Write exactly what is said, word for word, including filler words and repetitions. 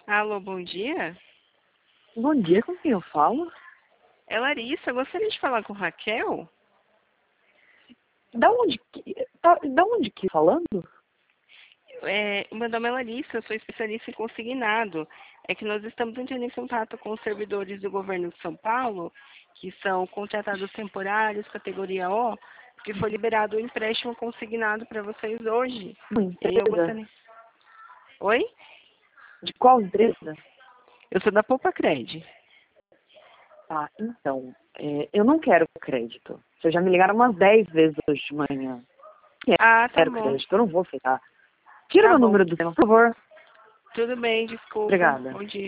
Alô, bom dia. Bom dia, com quem eu falo? É Larissa, eu gostaria de falar com Raquel? Da onde que, tá, da onde que falando? É, meu nome é Larissa, eu sou especialista em consignado. É que nós estamos entrando em contato com os servidores do governo de São Paulo, que são contratados temporários, categoria O, que foi liberado o empréstimo consignado para vocês hoje. Uma E aí eu empresa? gostaria... Oi? De qual empresa? Eu sou da Poupa Cred. Ah, então, é, eu não quero crédito. Vocês já me ligaram umas dez vezes hoje de manhã. Eu Ah, tá quero bom. crédito, eu não vou aceitar. Tira Tá meu bom. número do tema, por favor. Tudo bem, desculpa. Obrigada. Bom dia.